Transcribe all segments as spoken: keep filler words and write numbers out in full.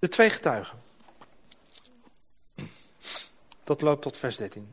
De twee getuigen. Dat loopt tot vers dertien.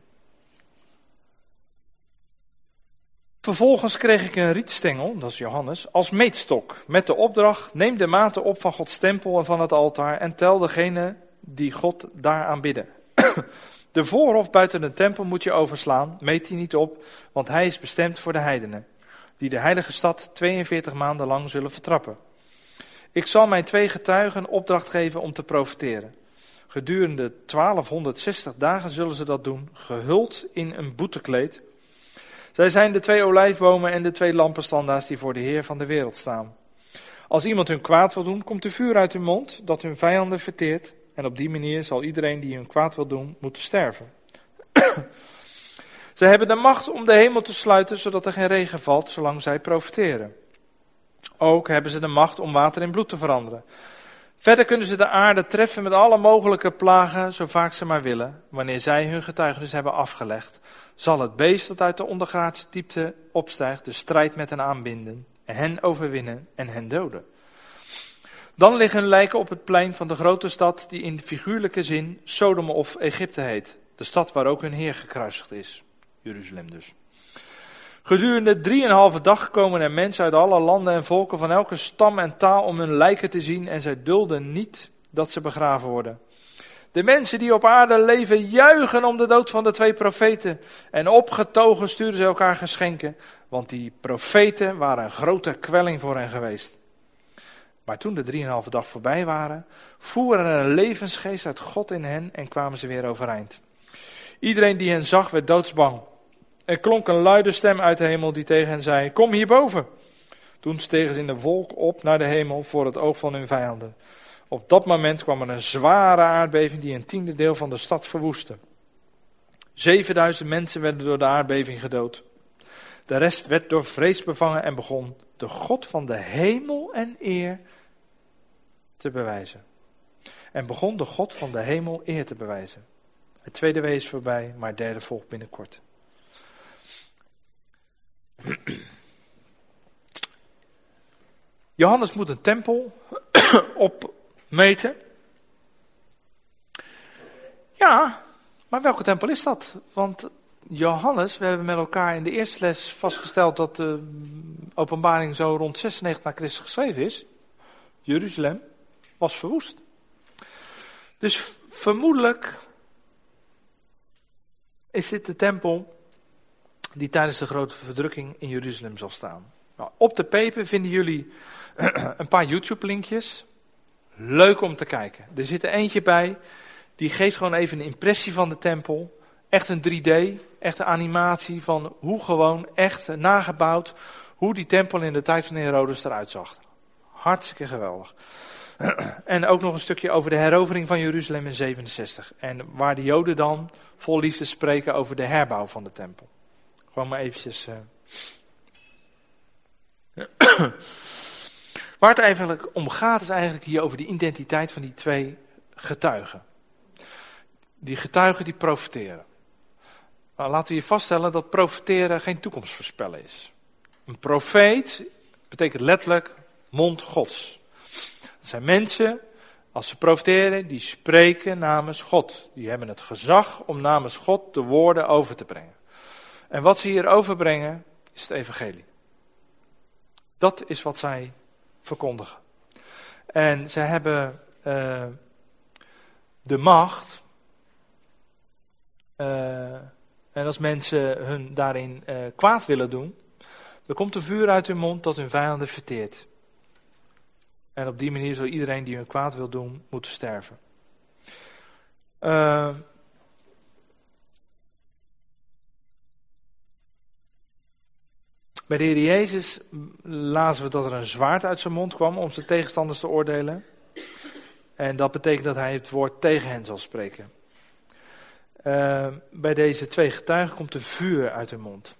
Vervolgens kreeg ik een rietstengel, dat is Johannes, als meetstok. Met de opdracht, neem de maten op van Gods tempel en van het altaar en tel degene die God daar aanbidden. De voorhof buiten de tempel moet je overslaan, meet die niet op, want hij is bestemd voor de heidenen, die de heilige stad tweeënveertig maanden lang zullen vertrappen. Ik zal mijn twee getuigen opdracht geven om te profeteren. Gedurende twaalfhonderdzestig dagen zullen ze dat doen, gehuld in een boetekleed. Zij zijn de twee olijfbomen en de twee lampenstandaars die voor de Heer van de wereld staan. Als iemand hun kwaad wil doen, komt er vuur uit hun mond, dat hun vijanden verteert. En op die manier zal iedereen die hun kwaad wil doen, moeten sterven. Zij hebben de macht om de hemel te sluiten, zodat er geen regen valt, zolang zij profeteren. Ook hebben ze de macht om water in bloed te veranderen. Verder kunnen ze de aarde treffen met alle mogelijke plagen, zo vaak ze maar willen. Wanneer zij hun getuigenis hebben afgelegd, zal het beest dat uit de ondergrondse diepte opstijgt de strijd met hen aanbinden, en hen overwinnen en hen doden. Dan liggen hun lijken op het plein van de grote stad die in figuurlijke zin Sodom of Egypte heet. De stad waar ook hun Heer gekruisigd is. Jeruzalem dus. Gedurende drieënhalve dag komen er mensen uit alle landen en volken van elke stam en taal om hun lijken te zien en zij dulden niet dat ze begraven worden. De mensen die op aarde leven juichen om de dood van de twee profeten en opgetogen sturen ze elkaar geschenken, want die profeten waren een grote kwelling voor hen geweest. Maar toen de drieënhalve dag voorbij waren, voer er een levensgeest uit God in hen en kwamen ze weer overeind. Iedereen die hen zag werd doodsbang. Er klonk een luide stem uit de hemel die tegen hen zei, kom hierboven. Toen stegen ze in de wolk op naar de hemel voor het oog van hun vijanden. Op dat moment kwam er een zware aardbeving die een tiende deel van de stad verwoestte. Zevenduizend mensen werden door de aardbeving gedood. De rest werd door vrees bevangen en begon de God van de hemel en eer te bewijzen. En begon de God van de hemel eer te bewijzen. Het tweede wee is voorbij, maar het derde volgt binnenkort. Johannes moet een tempel opmeten. Ja, maar welke tempel is dat? Want Johannes, we hebben met elkaar in de eerste les vastgesteld dat de openbaring zo rond zesennegentig na Christus geschreven is. Jeruzalem was verwoest. Dus vermoedelijk is dit de tempel die tijdens de grote verdrukking in Jeruzalem zal staan. Nou, op de pepen vinden jullie een paar YouTube-linkjes. Leuk om te kijken. Er zit er eentje bij, die geeft gewoon even een impressie van de tempel. Echt een drie D, echt een animatie van hoe gewoon echt nagebouwd, hoe die tempel in de tijd van Herodes eruit zag. Hartstikke geweldig. En ook nog een stukje over de herovering van Jeruzalem in zevenenzestig. En waar de Joden dan vol liefde spreken over de herbouw van de tempel. Gewoon maar eventjes. Uh... Waar het eigenlijk om gaat is eigenlijk hier over de identiteit van die twee getuigen. Die getuigen die profeteren. Nou, laten we hier vaststellen dat profeteren geen toekomst voorspellen is. Een profeet betekent letterlijk mond Gods. Dat zijn mensen, als ze profeteren, die spreken namens God. Die hebben het gezag om namens God de woorden over te brengen. En wat ze hier overbrengen, is het evangelie. Dat is wat zij verkondigen. En zij hebben uh, de macht. Uh, en als mensen hun daarin uh, kwaad willen doen, dan komt er vuur uit hun mond dat hun vijanden verteert. En op die manier zal iedereen die hun kwaad wil doen, moeten sterven. Uh, bij de Heer Jezus lazen we dat er een zwaard uit zijn mond kwam om zijn tegenstanders te oordelen. En dat betekent dat hij het woord tegen hen zal spreken. Uh, bij deze twee getuigen komt er vuur uit hun mond.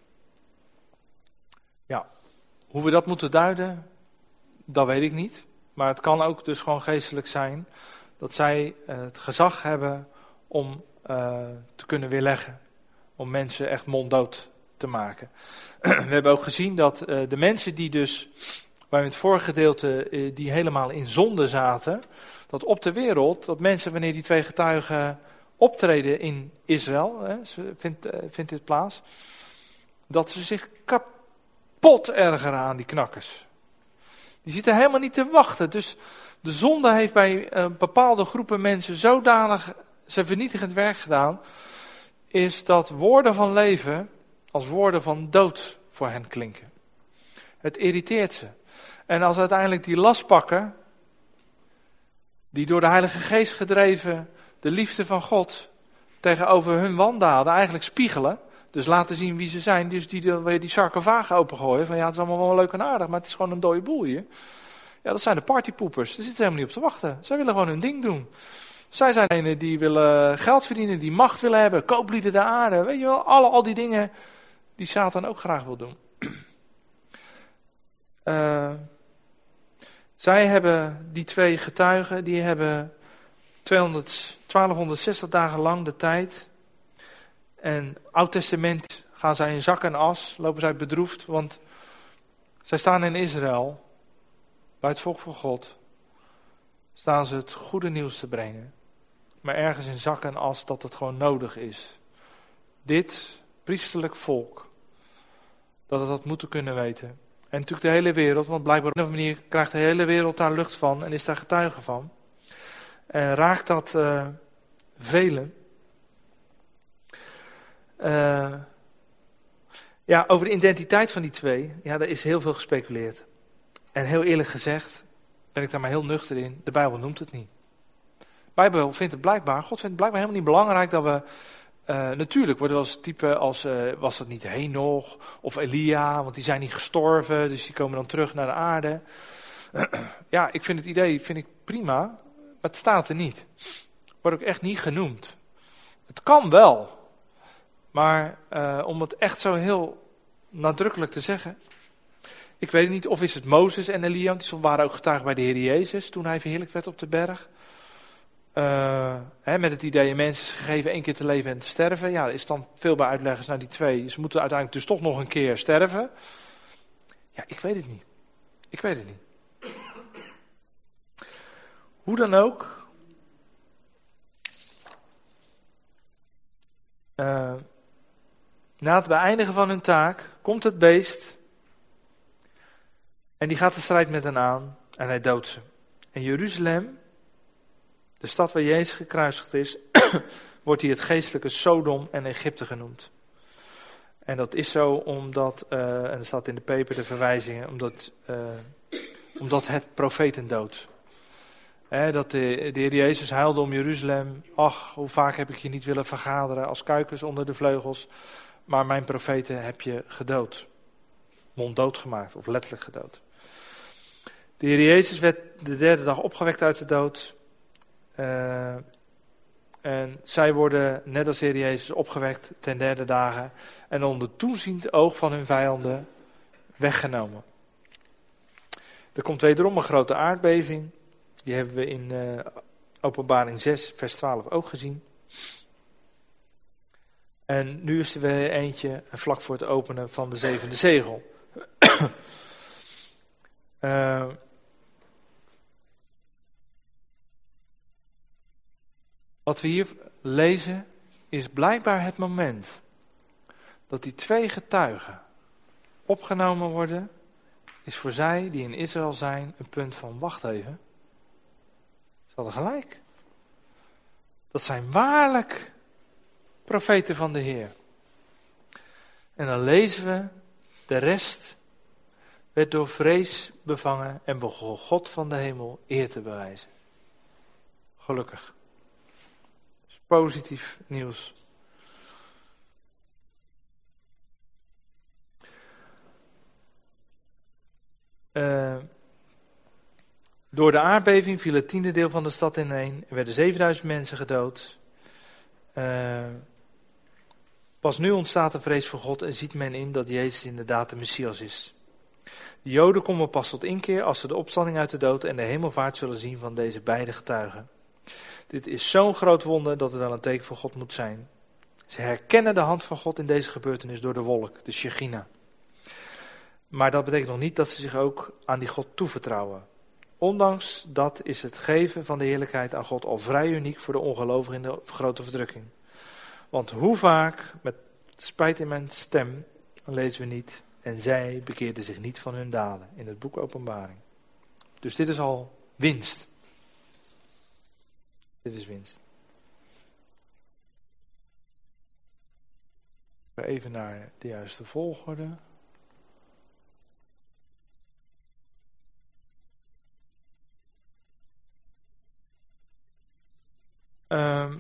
Ja, hoe we dat moeten duiden, dat weet ik niet. Maar het kan ook dus gewoon geestelijk zijn dat zij uh, het gezag hebben om uh, te kunnen weerleggen. Om mensen echt monddood te maken. We hebben ook gezien dat uh, de mensen die dus waar we in het vorige gedeelte uh, die helemaal in zonde zaten, dat op de wereld, dat mensen wanneer die twee getuigen optreden in Israël, hè, vindt, uh, vindt dit plaats, dat ze zich kapot ergeren aan die knakkers. Die zitten helemaal niet te wachten. Dus de zonde heeft bij uh, bepaalde groepen mensen zodanig zijn vernietigend werk gedaan, is dat woorden van leven als woorden van dood voor hen klinken. Het irriteert ze. En als uiteindelijk die last pakken, die door de Heilige Geest gedreven de liefde van God tegenover hun wandaden eigenlijk spiegelen, dus laten zien wie ze zijn, dus die de, die sarcofagen opengooien, van ja, het is allemaal wel leuk en aardig, maar het is gewoon een dode boel hier. Ja, dat zijn de partypoepers. Daar zitten ze helemaal niet op te wachten. Zij willen gewoon hun ding doen. Zij zijn degenen die willen geld verdienen, die macht willen hebben, kooplieden de aarde, weet je wel, alle, al die dingen die Satan ook graag wil doen. Uh, zij hebben, die twee getuigen, die hebben tweehonderd, twaalfhonderdzestig dagen lang de tijd. En Oud Testament gaan zij in zak en as, lopen zij bedroefd, want zij staan in Israël, bij het volk van God, staan ze het goede nieuws te brengen. Maar ergens in zak en as dat het gewoon nodig is. Dit priesterlijk volk, dat het dat moeten kunnen weten. En natuurlijk de hele wereld, want blijkbaar op een manier krijgt de hele wereld daar lucht van en is daar getuige van. En raakt dat uh, velen. Uh, ja, over de identiteit van die twee, ja, daar is heel veel gespeculeerd. En heel eerlijk gezegd, ben ik daar maar heel nuchter in, de Bijbel noemt het niet. De Bijbel vindt het blijkbaar, God vindt het blijkbaar helemaal niet belangrijk dat we, uh, natuurlijk worden we als type als, uh, was dat niet Henoch of Elia, want die zijn niet gestorven, dus die komen dan terug naar de aarde. Ja, ik vind het idee vind ik prima, maar het staat er niet. Wordt ook echt niet genoemd. Het kan wel. Maar uh, om het echt zo heel nadrukkelijk te zeggen. Ik weet niet, of is het Mozes en Elia, want die waren ook getuigen bij de Heer Jezus toen hij verheerlijkt werd op de berg. Uh, hè, met het idee, mensen is gegeven één keer te leven en te sterven. Ja, er is dan veel bij uitleggers naar die twee. Ze moeten uiteindelijk dus toch nog een keer sterven. Ja, ik weet het niet. Ik weet het niet. Hoe dan ook. Uh, na het beëindigen van hun taak komt het beest en die gaat de strijd met hen aan en hij doodt ze. En Jeruzalem, de stad waar Jezus gekruisigd is, wordt hier het geestelijke Sodom en Egypte genoemd. En dat is zo omdat, uh, en er staat in de peper de verwijzingen, omdat, uh, omdat het profeten doodt. He, dat de, de Heer Jezus huilde om Jeruzalem. Ach, hoe vaak heb ik je niet willen vergaderen als kuikens onder de vleugels. Maar mijn profeten heb je gedood. Monddood gemaakt, of letterlijk gedood. De Heer Jezus werd de derde dag opgewekt uit de dood. Uh, en zij worden, net als de Heer Jezus, opgewekt ten derde dagen. En onder toeziend oog van hun vijanden weggenomen. Er komt wederom een grote aardbeving. Die hebben we in uh, Openbaring zes, vers twaalf ook gezien. En nu is er weer eentje vlak voor het openen van de zevende zegel. uh, wat we hier lezen is blijkbaar het moment dat die twee getuigen opgenomen worden, is voor zij die in Israël zijn een punt van wacht even. Ze hadden gelijk. Dat zijn waarlijk profeten van de Heer. En dan lezen we, de rest werd door vrees bevangen en begon God van de hemel eer te bewijzen. Gelukkig. Dat is positief nieuws. Uh, door de aardbeving viel het tiende deel van de stad ineen. Er werden zevenduizend mensen gedood. Uh, pas nu ontstaat de vrees voor God en ziet men in dat Jezus inderdaad de Messias is. De Joden komen pas tot inkeer als ze de opstanding uit de dood en de hemelvaart zullen zien van deze beide getuigen. Dit is zo'n groot wonder dat het wel een teken van God moet zijn. Ze herkennen de hand van God in deze gebeurtenis door de wolk, de Shechina. Maar dat betekent nog niet dat ze zich ook aan die God toevertrouwen. Ondanks dat is het geven van de heerlijkheid aan God al vrij uniek voor de ongelovigen in de grote verdrukking. Want hoe vaak, met spijt in mijn stem, lezen we niet, en zij bekeerden zich niet van hun daden in het boek Openbaring. Dus dit is al winst. Dit is winst. Even naar de juiste volgorde. Um,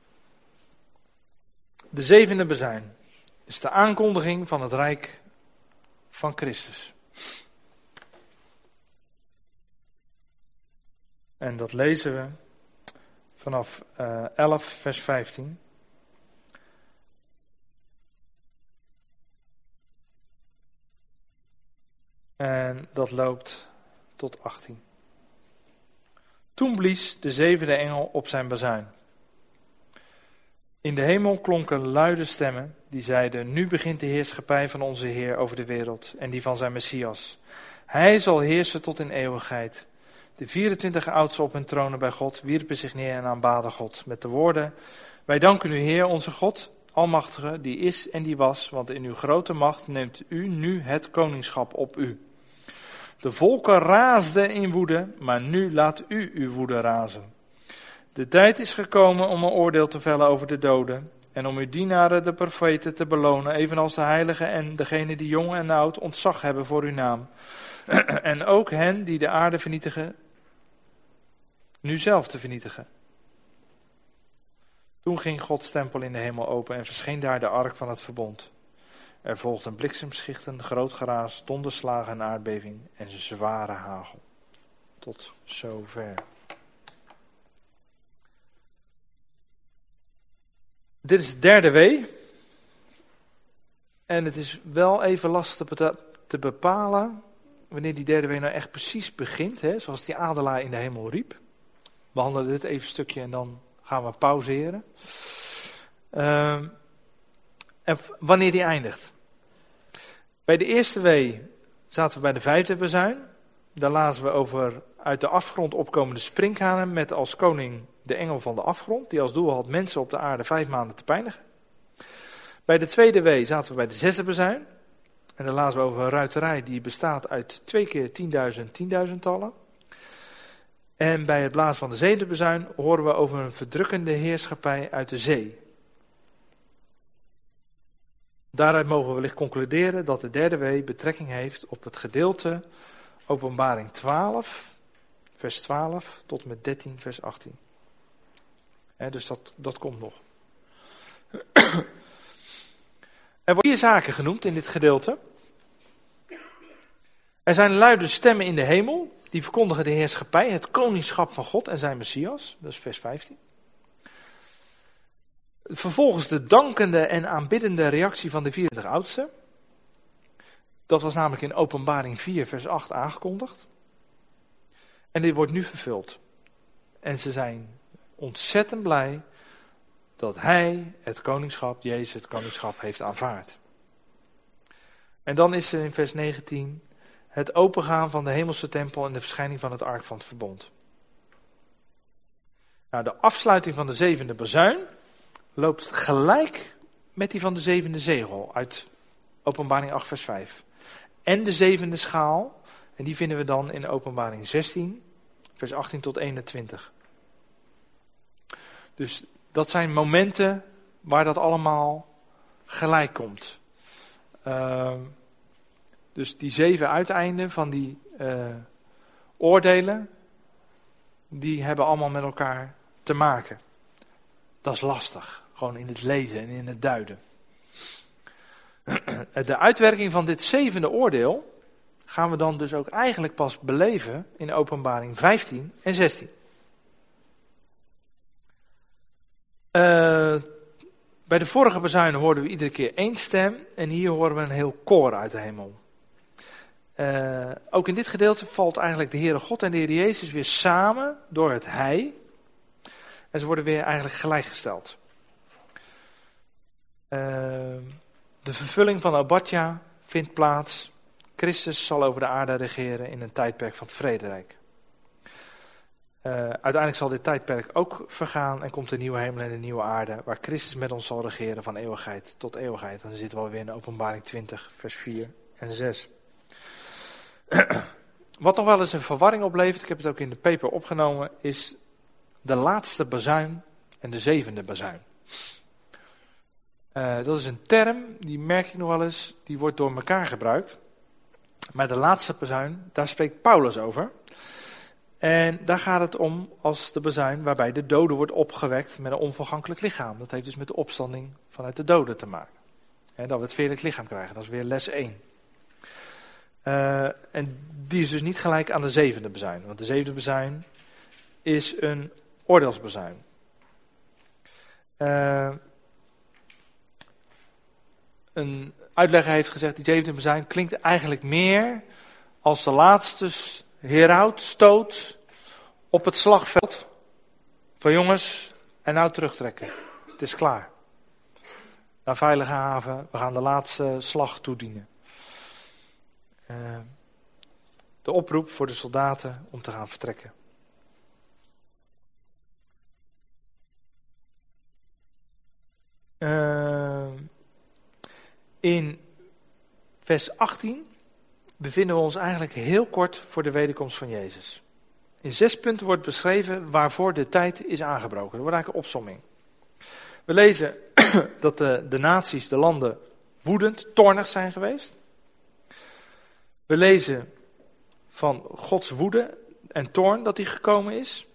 de zevende bezuin is de aankondiging van het rijk van Christus. En dat lezen we vanaf uh, elf vers vijftien. En dat loopt tot achttien. Toen blies de zevende engel op zijn bazuin. In de hemel klonken luide stemmen die zeiden: nu begint de heerschappij van onze Heer over de wereld en die van zijn Messias. Hij zal heersen tot in eeuwigheid. De vierentwintig oudsten op hun tronen bij God wierpen zich neer en aanbaden God met de woorden: wij danken u, Heer, onze God, Almachtige, die is en die was, want in uw grote macht neemt u nu het koningschap op u. De volken raasden in woede, maar nu laat u uw woede razen. De tijd is gekomen om een oordeel te vellen over de doden en om uw dienaren, de profeten, te belonen, evenals de heiligen en degenen die jong en oud ontzag hebben voor uw naam. En ook hen die de aarde vernietigen, nu zelf te vernietigen. Toen ging Gods tempel in de hemel open en verscheen daar de ark van het verbond. Er volgden bliksemschichten, groot geraas, donderslagen en aardbeving en zware hagel. Tot zover. Dit is de derde wee. En het is wel even lastig te bepalen wanneer die derde wee nou echt precies begint. Hè? Zoals die adelaar in de hemel riep. We behandelen dit even een stukje en dan gaan we pauzeren. Uh, en wanneer die eindigt. Bij de eerste wee zaten we bij de vijfde bezuin. Daar lazen we over uit de afgrond opkomende sprinkhanen met als koning de engel van de afgrond, die als doel had mensen op de aarde vijf maanden te pijnigen. Bij de tweede wee zaten we bij de zesde bezuin. En daar lazen we over een ruiterij die bestaat uit twee keer tienduizend tienduizendtallen. En bij het blazen van de zevende bezuin horen we over een verdrukkende heerschappij uit de zee. Daaruit mogen we wellicht concluderen dat de derde wee betrekking heeft op het gedeelte Openbaring twaalf, vers twaalf tot en met dertien, vers achttien. He, dus dat, dat komt nog. Er worden vier zaken genoemd in dit gedeelte. Er zijn luide stemmen in de hemel, die verkondigen de heerschappij, het koningschap van God en zijn Messias. Dat is vers vijftien. Vervolgens de dankende en aanbiddende reactie van de vierentwintig oudsten. Dat was namelijk in Openbaring vier, vers acht aangekondigd. En dit wordt nu vervuld. En ze zijn ontzettend blij dat hij het koningschap, Jezus het koningschap, heeft aanvaard. En dan is er in vers negentien het opengaan van de hemelse tempel en de verschijning van het ark van het verbond. Nou, de afsluiting van de zevende bazuin loopt gelijk met die van de zevende zegel uit Openbaring acht, vers vijf. En de zevende schaal, en die vinden we dan in Openbaring zestien, vers achttien tot eenentwintig. Dus dat zijn momenten waar dat allemaal gelijk komt. Uh, dus die zeven uiteinden van die uh, oordelen, die hebben allemaal met elkaar te maken. Dat is lastig, gewoon in het lezen en in het duiden. De uitwerking van dit zevende oordeel gaan we dan dus ook eigenlijk pas beleven in Openbaring vijftien en zestien. Uh, bij de vorige bezuinen hoorden we iedere keer één stem en hier horen we een heel koor uit de hemel. Uh, ook in dit gedeelte valt eigenlijk de Heere God en de Heer Jezus weer samen door het Hij. En ze worden weer eigenlijk gelijkgesteld. Uh, de vervulling van Obadja vindt plaats Christus zal over de aarde regeren in een tijdperk van het vrederijk. Uh, uiteindelijk zal dit tijdperk ook vergaan en komt de nieuwe hemel en de nieuwe aarde, waar Christus met ons zal regeren van eeuwigheid tot eeuwigheid. En dan zitten we alweer in Openbaring twintig, vers vier en zes. Wat nog wel eens een verwarring oplevert, ik heb het ook in de paper opgenomen, is de laatste bazuin en de zevende bazuin. Uh, dat is een term, die merk ik nog wel eens, die wordt door elkaar gebruikt. Maar de laatste bazuin, daar spreekt Paulus over. En daar gaat het om als de bazuin waarbij de dode wordt opgewekt met een onvergankelijk lichaam. Dat heeft dus met de opstanding vanuit de doden te maken. En dat we het verheerlijk lichaam krijgen, dat is weer les één. Uh, en die is dus niet gelijk aan de zevende bazuin. Want de zevende bazuin is een oordeelsbazuin. Uh, een uitlegger heeft gezegd, die zevende bazuin klinkt eigenlijk meer als de laatste heraut, stoot op het slagveld. Van jongens, en nou terugtrekken. Het is klaar. Naar veilige haven, we gaan de laatste slag toedienen. Uh, de oproep voor de soldaten om te gaan vertrekken. Uh, in vers achttien bevinden we ons eigenlijk heel kort voor de wederkomst van Jezus. In zes punten wordt beschreven waarvoor de tijd is aangebroken. Dat wordt eigenlijk een opsomming. We lezen dat de, de naties, de landen, woedend, toornig zijn geweest. We lezen van Gods woede en toorn dat die gekomen is.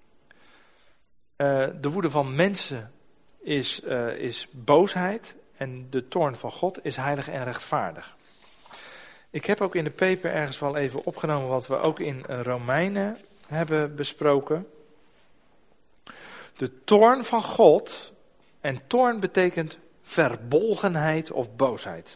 Uh, de woede van mensen is, uh, is boosheid en de toorn van God is heilig en rechtvaardig. Ik heb ook in de paper ergens wel even opgenomen wat we ook in Romeinen hebben besproken. De toorn van God, en toorn betekent verbolgenheid of boosheid.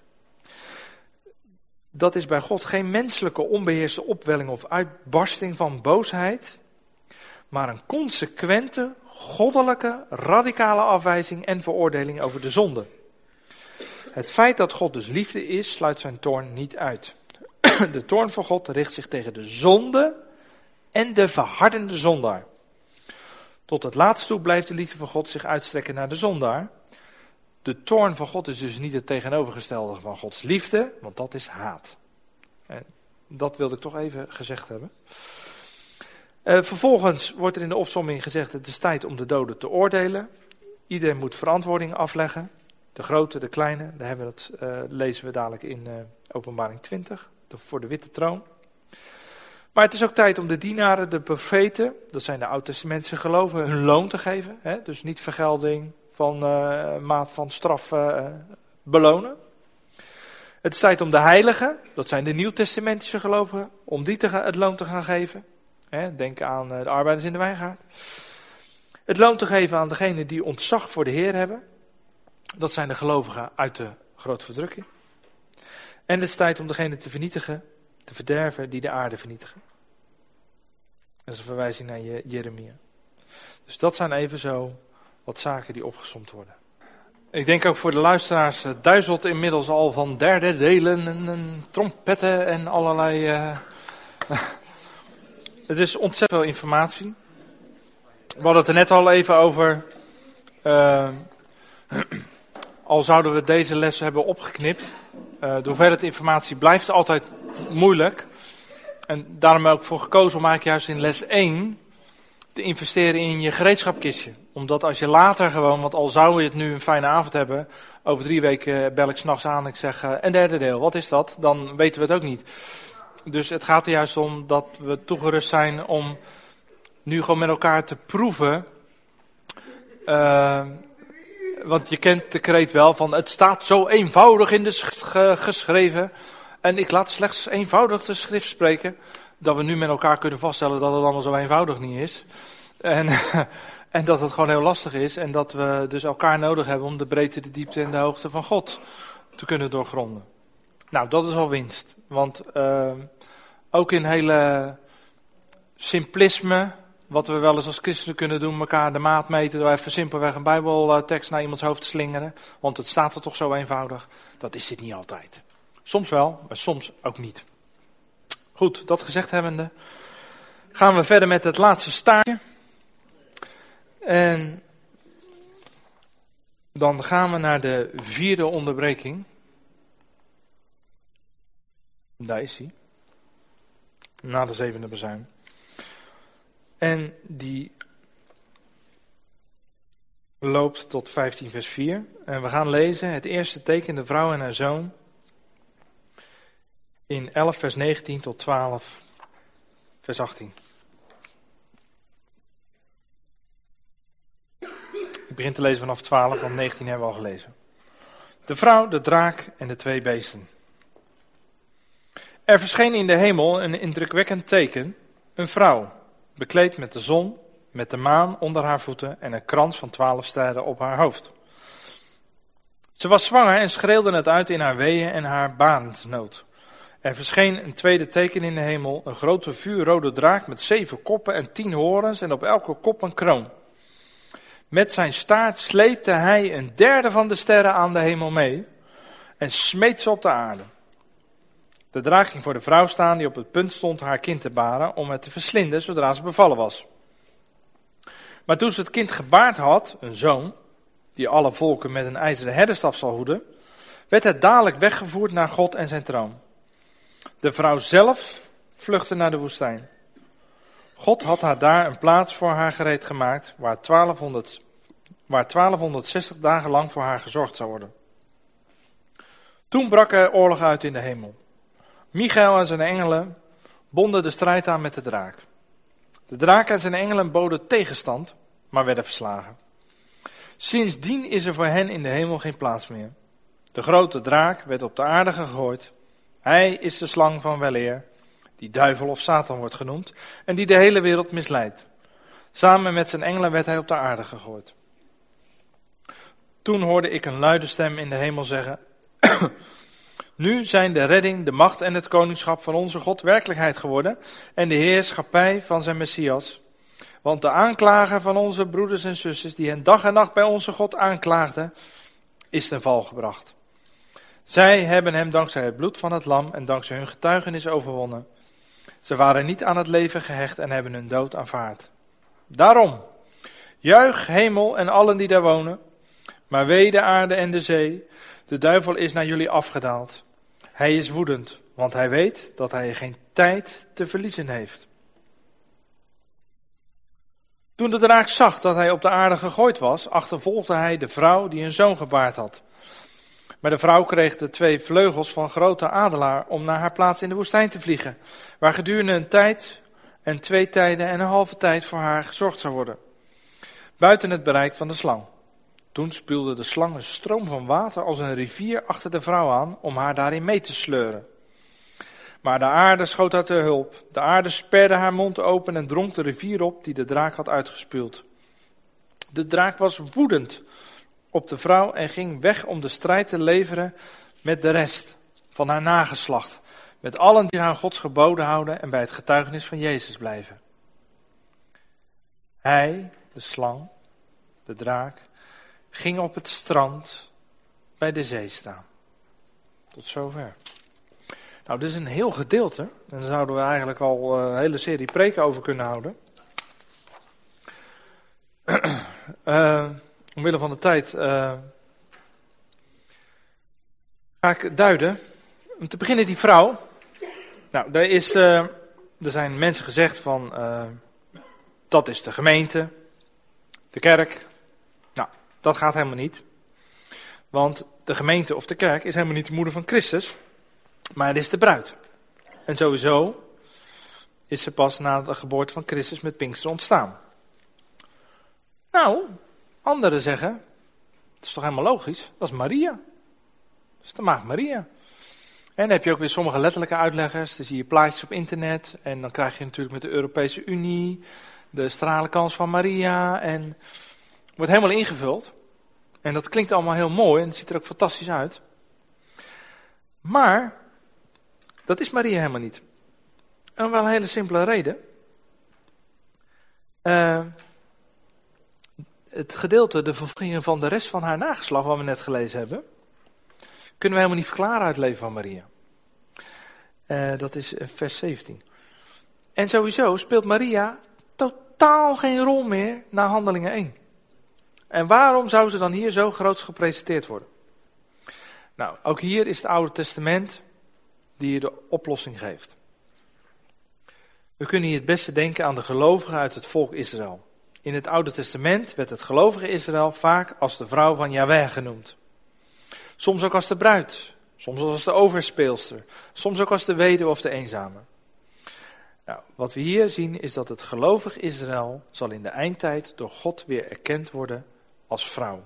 Dat is bij God geen menselijke onbeheerste opwelling of uitbarsting van boosheid, maar een consequente, goddelijke, radicale afwijzing en veroordeling over de zonde. Het feit dat God dus liefde is, sluit zijn toorn niet uit. De toorn van God richt zich tegen de zonde en de verhardende zondaar. Tot het laatst toe blijft de liefde van God zich uitstrekken naar de zondaar. De toorn van God is dus niet het tegenovergestelde van Gods liefde, want dat is haat. En dat wilde ik toch even gezegd hebben. Uh, vervolgens wordt er in de opsomming gezegd, het is tijd om de doden te oordelen. Iedereen moet verantwoording afleggen. De grote, de kleine, daar hebben we dat, uh, lezen we dadelijk in uh, Openbaring twintig, de, voor de witte troon. Maar het is ook tijd om de dienaren, de profeten, dat zijn de oud-testamentische geloven, hun loon te geven. Hè? Dus niet vergelding van uh, maat van straf uh, belonen. Het is tijd om de heiligen, dat zijn de nieuw-testamentische gelovigen, om die te gaan, het loon te gaan geven. Hè? Denk aan uh, de arbeiders in de wijngaard. Het loon te geven aan degenen die ontzag voor de Heer hebben. Dat zijn de gelovigen uit de grote verdrukking. En het is tijd om degenen te vernietigen, te verderven die de aarde vernietigen. Dat is een verwijzing naar Je- Jeremia. Dus dat zijn even zo wat zaken die opgesomd worden. Ik denk ook voor de luisteraars, het duizelt inmiddels al van derde delen en, en trompetten en allerlei... Uh, het is ontzettend veel informatie. We hadden het er net al even over... Uh, al zouden we deze les hebben opgeknipt, uh, de hoeveelheid informatie blijft altijd moeilijk. En daarom heb ik voor gekozen om eigenlijk juist in les één te investeren in je gereedschapkistje. Omdat als je later gewoon, want al zou je het nu een fijne avond hebben, over drie weken bel ik 's nachts aan en ik zeg, uh, een derde deel, wat is dat? Dan weten we het ook niet. Dus het gaat er juist om dat we toegerust zijn om nu gewoon met elkaar te proeven. Uh, Want je kent de kreet wel van het staat zo eenvoudig in de schrift ge- geschreven. En ik laat slechts eenvoudig de schrift spreken. Dat we nu met elkaar kunnen vaststellen dat het allemaal zo eenvoudig niet is. En, en dat het gewoon heel lastig is. En dat we dus elkaar nodig hebben om de breedte, de diepte en de hoogte van God te kunnen doorgronden. Nou, dat is al winst. Want uh, ook in hele simplisme... Wat we wel eens als christenen kunnen doen, elkaar de maat meten door even simpelweg een bijbeltekst naar iemands hoofd te slingeren. Want het staat er toch zo eenvoudig. Dat is dit niet altijd. Soms wel, maar soms ook niet. Goed, dat gezegd hebbende, gaan we verder met het laatste staartje. En dan gaan we naar de vierde onderbreking. Daar is hij. Na de zevende bezuin. En die loopt tot vijftien vers vier. En we gaan lezen het eerste teken, de vrouw en haar zoon. In elf vers negentien tot twaalf vers achttien. Ik begin te lezen vanaf twaalf, want negentien hebben we al gelezen. De vrouw, de draak en de twee beesten. Er verscheen in de hemel een indrukwekkend teken, een vrouw, bekleed met de zon, met de maan onder haar voeten en een krans van twaalf sterren op haar hoofd. Ze was zwanger en schreeuwde het uit in haar weeën en haar barensnood. Er verscheen een tweede teken in de hemel, een grote vuurrode draak met zeven koppen en tien horens en op elke kop een kroon. Met zijn staart sleepte hij een derde van de sterren aan de hemel mee en smeet ze op de aarde. De draak ging voor de vrouw staan die op het punt stond haar kind te baren om het te verslinden zodra ze bevallen was. Maar toen ze het kind gebaard had, een zoon, die alle volken met een ijzeren herderstaf zal hoeden, werd het dadelijk weggevoerd naar God en zijn troon. De vrouw zelf vluchtte naar de woestijn. God had haar daar een plaats voor haar gereed gemaakt, waar, twaalfhonderd, waar twaalfhonderdzestig dagen lang voor haar gezorgd zou worden. Toen brak er oorlog uit in de hemel. Michael en zijn engelen bonden de strijd aan met de draak. De draak en zijn engelen boden tegenstand, maar werden verslagen. Sindsdien is er voor hen in de hemel geen plaats meer. De grote draak werd op de aarde gegooid. Hij is de slang van weleer, die duivel of Satan wordt genoemd, en die de hele wereld misleidt. Samen met zijn engelen werd hij op de aarde gegooid. Toen hoorde ik een luide stem in de hemel zeggen: Nu zijn de redding, de macht en het koningschap van onze God werkelijkheid geworden en de heerschappij van zijn Messias. Want de aanklager van onze broeders en zusters, die hen dag en nacht bij onze God aanklaagden, is ten val gebracht. Zij hebben hem dankzij het bloed van het lam en dankzij hun getuigenis overwonnen. Ze waren niet aan het leven gehecht en hebben hun dood aanvaard. Daarom, juich hemel en allen die daar wonen, maar wee de aarde en de zee, de duivel is naar jullie afgedaald. Hij is woedend, want hij weet dat hij geen tijd te verliezen heeft. Toen de draak zag dat hij op de aarde gegooid was, achtervolgde hij de vrouw die een zoon gebaard had. Maar de vrouw kreeg de twee vleugels van grote adelaar om naar haar plaats in de woestijn te vliegen, waar gedurende een tijd en twee tijden en een halve tijd voor haar gezorgd zou worden, buiten het bereik van de slang. Toen spuwde de slang een stroom van water als een rivier achter de vrouw aan om haar daarin mee te sleuren. Maar de aarde schoot haar te hulp. De aarde sperde haar mond open en dronk de rivier op die de draak had uitgespuwd. De draak was woedend op de vrouw en ging weg om de strijd te leveren met de rest van haar nageslacht. Met allen die aan Gods geboden houden en bij het getuigenis van Jezus blijven. Hij, de slang, de draak, ging op het strand bij de zee staan. Tot zover. Nou, dit is een heel gedeelte. En daar zouden we eigenlijk al een hele serie preken over kunnen houden. uh, omwille van de tijd uh, ga ik duiden. Om te beginnen die vrouw. Nou, er, is, uh, er zijn mensen gezegd van, uh, dat is de gemeente, de kerk. Nou, dat gaat helemaal niet. Want de gemeente of de kerk is helemaal niet de moeder van Christus, maar het is de bruid. En sowieso is ze pas na de geboorte van Christus met Pinksteren ontstaan. Nou, anderen zeggen, dat is toch helemaal logisch, dat is Maria. Dat is de maagd Maria. En dan heb je ook weer sommige letterlijke uitleggers, dan zie je plaatjes op internet en dan krijg je natuurlijk met de Europese Unie de stralenkans van Maria en wordt helemaal ingevuld. En dat klinkt allemaal heel mooi en het ziet er ook fantastisch uit. Maar dat is Maria helemaal niet. En wel een hele simpele reden. Uh, het gedeelte, de vervolgingen van de rest van haar nageslacht, wat we net gelezen hebben, kunnen we helemaal niet verklaren uit het leven van Maria. Uh, dat is vers zeventien. En sowieso speelt Maria totaal geen rol meer na Handelingen één. En waarom zou ze dan hier zo groots gepresenteerd worden? Nou, ook hier is het Oude Testament die je de oplossing geeft. We kunnen hier het beste denken aan de gelovigen uit het volk Israël. In het Oude Testament werd het gelovige Israël vaak als de vrouw van Jahweh genoemd. Soms ook als de bruid, soms als de overspeelster, soms ook als de weduwe of de eenzame. Nou, wat we hier zien is dat het gelovig Israël zal in de eindtijd door God weer erkend worden als vrouw.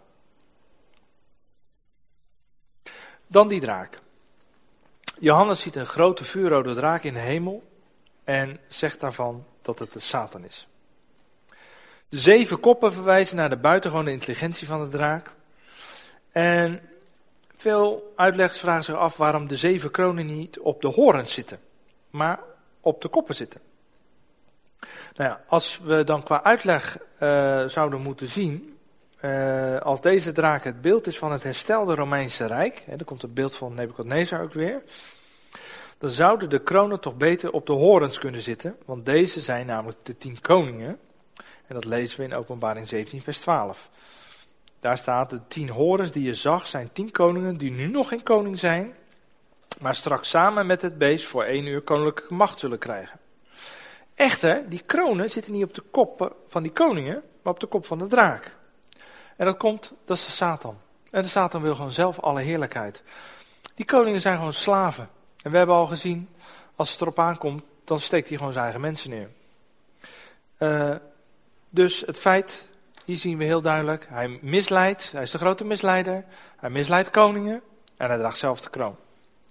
Dan die draak. Johannes ziet een grote vuurrode draak in de hemel en zegt daarvan dat het de Satan is. De zeven koppen verwijzen naar de buitengewone intelligentie van de draak. En veel uitleggers vragen zich af waarom de zeven kronen niet op de horens zitten, maar op de koppen zitten. Nou ja, als we dan qua uitleg uh, zouden moeten zien, uh, als deze draak het beeld is van het herstelde Romeinse Rijk, hè, dan komt het beeld van Nebukadnezar ook weer, dan zouden de kronen toch beter op de horens kunnen zitten, want deze zijn namelijk de tien koningen. En dat lezen we in Openbaring zeventien vers twaalf. Daar staat, de tien horens die je zag zijn tien koningen die nu nog geen koning zijn, maar straks samen met het beest voor één uur koninklijke macht zullen krijgen. Echter, die kronen zitten niet op de koppen van die koningen, maar op de kop van de draak. En dat komt, dat is de Satan. En de Satan wil gewoon zelf alle heerlijkheid. Die koningen zijn gewoon slaven. En we hebben al gezien, als het erop aankomt, dan steekt hij gewoon zijn eigen mensen neer. Uh, dus het feit, hier zien we heel duidelijk, hij misleidt, hij is de grote misleider, hij misleidt koningen en hij draagt zelf de kroon.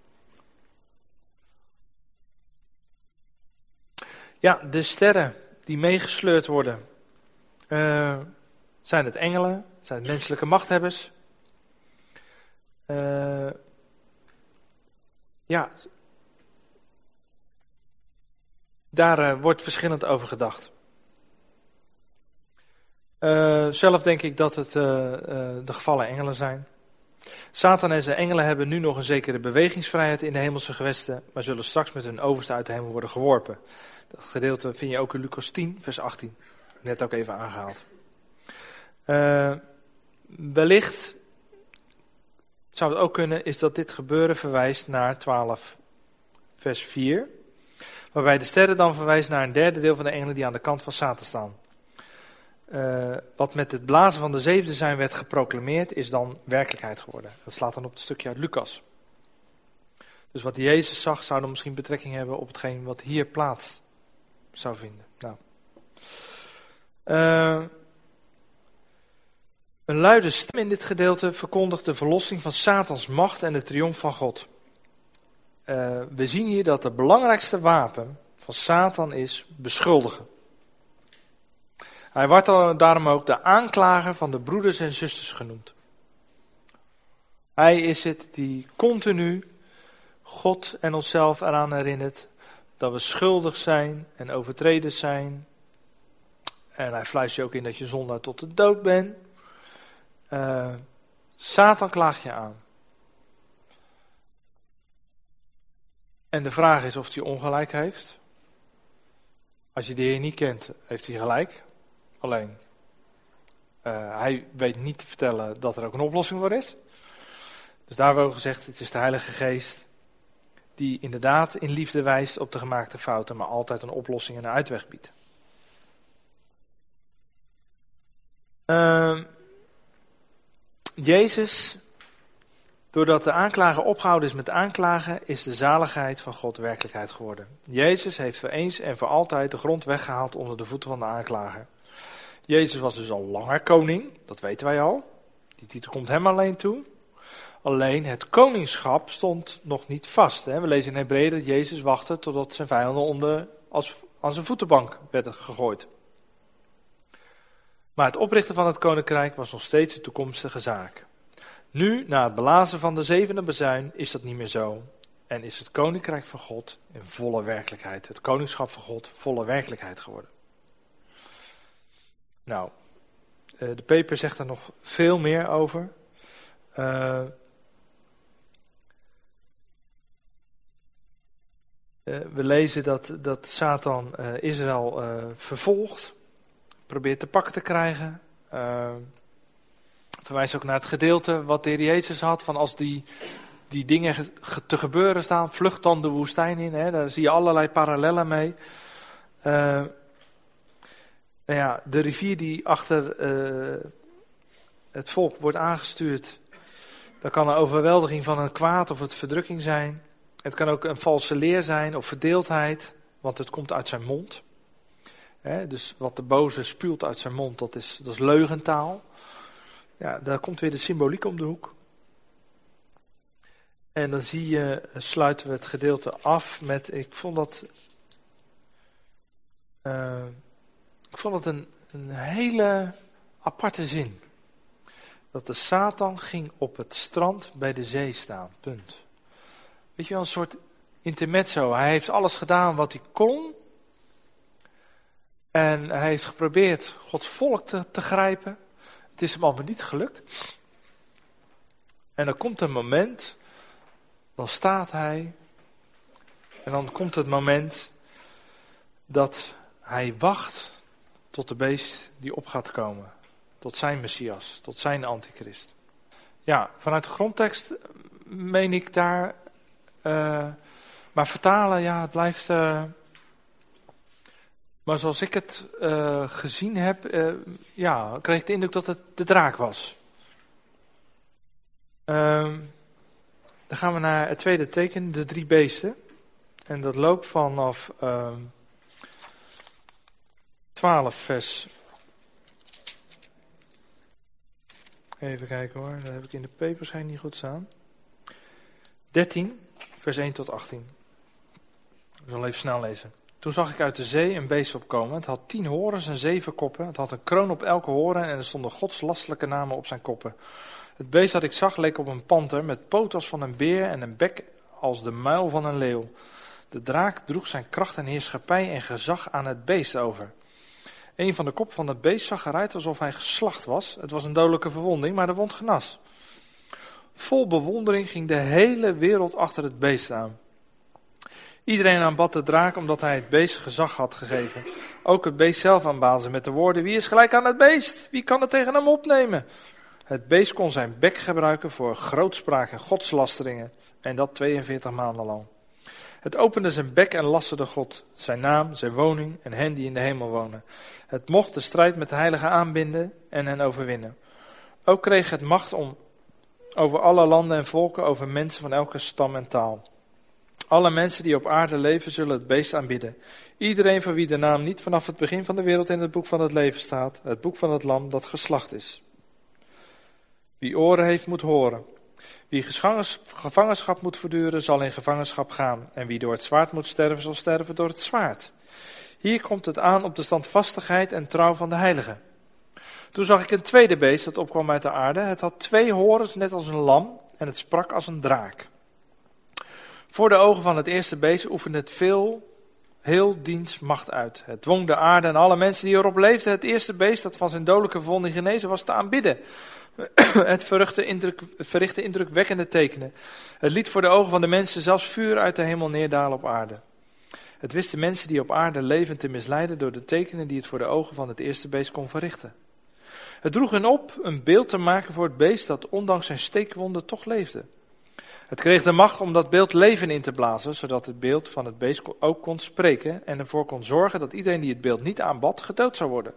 Ja, de sterren die meegesleurd worden, uh, zijn het engelen, zijn het menselijke machthebbers. Uh, ja, daar uh, wordt verschillend over gedacht. Uh, zelf denk ik dat het uh, uh, de gevallen engelen zijn. Satan en zijn engelen hebben nu nog een zekere bewegingsvrijheid in de hemelse gewesten, maar zullen straks met hun overste uit de hemel worden geworpen. Dat gedeelte vind je ook in Lucas tien, vers achttien. Net ook even aangehaald. Uh, wellicht zou het ook kunnen, is dat dit gebeuren verwijst naar twaalf, vers vier. Waarbij de sterren dan verwijzen naar een derde deel van de engelen die aan de kant van Satan staan. Uh, wat met het blazen van de zevende zijn werd geproclameerd, is dan werkelijkheid geworden. Dat slaat dan op het stukje uit Lucas. Dus wat Jezus zag, zou dan misschien betrekking hebben op hetgeen wat hier plaats zou vinden. Nou. Uh, een luide stem in dit gedeelte verkondigt de verlossing van Satans macht en de triomf van God. Uh, we zien hier dat het belangrijkste wapen van Satan is beschuldigen. Hij wordt daarom ook de aanklager van de broeders en zusters genoemd. Hij is het die continu God en onszelf eraan herinnert dat we schuldig zijn en overtreders zijn. En hij fluistert je ook in dat je zondaar tot de dood bent. Uh, Satan klaagt je aan. En de vraag is of hij ongelijk heeft. Als je de Heer niet kent, heeft hij gelijk. Alleen, uh, hij weet niet te vertellen dat er ook een oplossing voor is. Dus daar hebben we ook gezegd, het is de Heilige Geest die inderdaad in liefde wijst op de gemaakte fouten, maar altijd een oplossing en een uitweg biedt. Uh, Jezus, doordat de aanklager opgehouden is met aanklagen, is de zaligheid van God werkelijkheid geworden. Jezus heeft voor eens en voor altijd de grond weggehaald onder de voeten van de aanklager. Jezus was dus al langer koning, dat weten wij al. Die titel komt hem alleen toe. Alleen het koningschap stond nog niet vast. Hè. We lezen in Hebreeën dat Jezus wachtte totdat zijn vijanden onder, als, aan zijn voetenbank werden gegooid. Maar het oprichten van het koninkrijk was nog steeds een toekomstige zaak. Nu, na het blazen van de zevende bazuin, is dat niet meer zo. En is het koninkrijk van God in volle werkelijkheid. Het koningschap van God volle werkelijkheid geworden. Nou, de paper zegt daar nog veel meer over. Uh, Uh, we lezen dat, dat Satan uh, Israël uh, vervolgt, probeert te pakken te krijgen. Uh, verwijst ook naar het gedeelte wat de Heer Jezus had, van als die, die dingen ge- te gebeuren staan, vlucht dan de woestijn in. Hè, daar zie je allerlei parallellen mee. Uh, nou ja, de rivier die achter uh, het volk wordt aangestuurd, dat kan een overweldiging van een kwaad of het verdrukking zijn. Het kan ook een valse leer zijn of verdeeldheid, want het komt uit zijn mond. He, dus wat de boze spuwt uit zijn mond, dat is, dat is leugentaal. Ja, daar komt weer de symboliek om de hoek. En dan zie je, sluiten we het gedeelte af met, ik vond dat, uh, ik vond dat een, een hele aparte zin. Dat de Satan ging op het strand bij de zee staan, punt. Weet je wel, een soort intermezzo. Hij heeft alles gedaan wat hij kon. En hij heeft geprobeerd Gods volk te, te grijpen. Het is hem allemaal niet gelukt. En dan komt een moment, dan staat hij. En dan komt het moment dat hij wacht tot de beest die op gaat komen. Tot zijn Messias, tot zijn antichrist. Ja, vanuit de grondtekst meen ik daar... Uh, maar vertalen, ja, het blijft... Uh, maar zoals ik het uh, gezien heb, uh, ja, kreeg ik de indruk dat het de draak was. Uh, dan gaan we naar het tweede teken, de drie beesten. En dat loopt vanaf uh, twaalf vers... Even kijken hoor, dat heb ik in de paper waarschijnlijk niet goed staan. dertien, vers één tot achttien. Ik zal even snel lezen. Toen zag ik uit de zee een beest opkomen. Het had tien horens en zeven koppen. Het had een kroon op elke horen en er stonden godslastelijke namen op zijn koppen. Het beest dat ik zag leek op een panter met poot als van een beer en een bek als de muil van een leeuw. De draak droeg zijn kracht en heerschappij en gezag aan het beest over. Een van de koppen van het beest zag eruit alsof hij geslacht was. Het was een dodelijke verwonding, maar de wond genas. Vol bewondering ging de hele wereld achter het beest aan. Iedereen aanbad de draak omdat hij het beest gezag had gegeven. Ook het beest zelf aanbaden ze met de woorden: wie is gelijk aan het beest? Wie kan het tegen hem opnemen? Het beest kon zijn bek gebruiken voor grootspraak en godslasteringen. En dat tweeënveertig maanden lang. Het opende zijn bek en lasterde God, zijn naam, zijn woning en hen die in de hemel wonen. Het mocht de strijd met de heiligen aanbinden en hen overwinnen. Ook kreeg het macht om over alle landen en volken, over mensen van elke stam en taal. Alle mensen die op aarde leven zullen het beest aanbidden. Iedereen voor wie de naam niet vanaf het begin van de wereld in het boek van het leven staat, het boek van het lam dat geslacht is. Wie oren heeft moet horen. Wie gevangenschap moet verduren zal in gevangenschap gaan. En wie door het zwaard moet sterven zal sterven door het zwaard. Hier komt het aan op de standvastigheid en trouw van de heiligen. Toen zag ik een tweede beest dat opkwam uit de aarde. Het had twee horens net als een lam en het sprak als een draak. Voor de ogen van het eerste beest oefende het veel, heel diens macht uit. Het dwong de aarde en alle mensen die erop leefden het eerste beest dat van zijn dodelijke verwonding genezen was te aanbidden. Het verrichtte, indruk, verrichtte indrukwekkende tekenen. Het liet voor de ogen van de mensen zelfs vuur uit de hemel neerdalen op aarde. Het wist de mensen die op aarde leven te misleiden door de tekenen die het voor de ogen van het eerste beest kon verrichten. Het droeg hen op een beeld te maken voor het beest dat ondanks zijn steekwonden toch leefde. Het kreeg de macht om dat beeld leven in te blazen, zodat het beeld van het beest ook kon spreken en ervoor kon zorgen dat iedereen die het beeld niet aanbad gedood zou worden.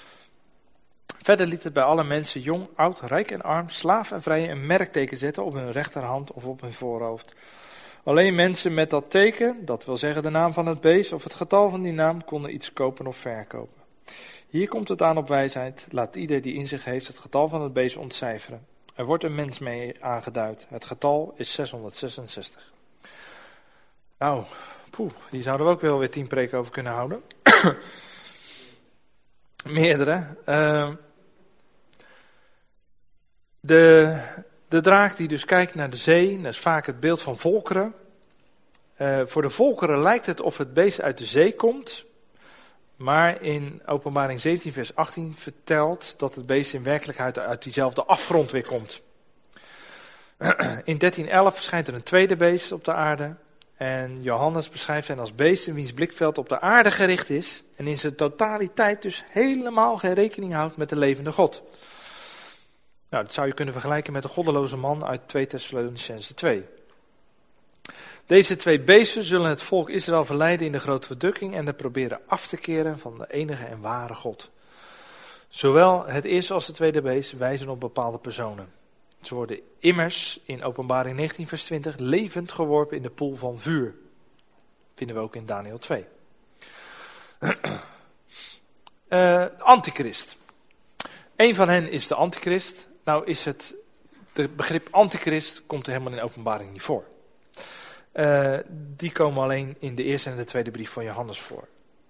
Verder liet het bij alle mensen, jong, oud, rijk en arm, slaaf en vrij, een merkteken zetten op hun rechterhand of op hun voorhoofd. Alleen mensen met dat teken, dat wil zeggen de naam van het beest of het getal van die naam, konden iets kopen of verkopen. Hier komt het aan op wijsheid. Laat ieder die in zich heeft het getal van het beest ontcijferen. Er wordt een mens mee aangeduid. Het getal is zeshonderdzesenzestig. Nou, poeh, hier zouden we ook wel weer tien preken over kunnen houden. Meerdere. Uh, de, de draak die dus kijkt naar de zee, dat is vaak het beeld van volkeren. Uh, voor de volkeren lijkt het of het beest uit de zee komt. Maar in Openbaring zeventien vers achttien vertelt dat het beest in werkelijkheid uit diezelfde afgrond weer komt. In dertien elf verschijnt er een tweede beest op de aarde. En Johannes beschrijft hen als beesten wiens blikveld op de aarde gericht is en in zijn totaliteit dus helemaal geen rekening houdt met de levende God. Nou, dat zou je kunnen vergelijken met de goddeloze man uit twee Thessalonicenzen twee. Deze twee beesten zullen het volk Israël verleiden in de grote verdrukking en het proberen af te keren van de enige en ware God. Zowel het eerste als het tweede beest wijzen op bepaalde personen. Ze worden immers in Openbaring negentien vers twintig levend geworpen in de poel van vuur. Vinden we ook in Daniel twee. uh, Antichrist. Een van hen is de Antichrist. Nou is het, de begrip Antichrist komt er helemaal in Openbaring niet voor. Uh, die komen alleen in de eerste en de tweede brief van Johannes voor.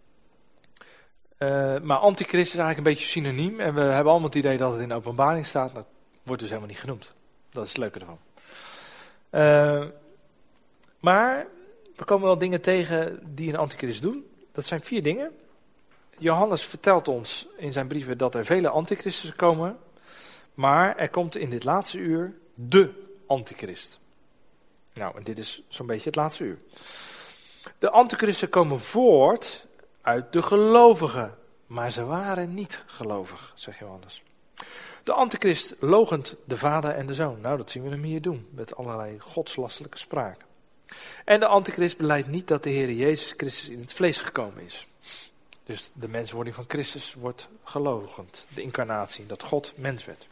Uh, maar Antichrist is eigenlijk een beetje synoniem. En we hebben allemaal het idee dat het in de Openbaring staat. Dat wordt dus helemaal niet genoemd. Dat is het leuke ervan. Uh, maar we komen wel dingen tegen die een Antichrist doen. Dat zijn vier dingen. Johannes vertelt ons in zijn brieven dat er vele Antichristen komen. Maar er komt in dit laatste uur de Antichrist. Nou, en dit is zo'n beetje het laatste uur. De Antichristen komen voort uit de gelovigen. Maar ze waren niet gelovig, zegt Johannes. De Antichrist loochent de vader en de zoon. Nou, dat zien we hem hier doen. Met allerlei godslastelijke spraak. En de Antichrist beleidt niet dat de Heer Jezus Christus in het vlees gekomen is. Dus de menswording van Christus wordt geloochend. De incarnatie, dat God mens werd.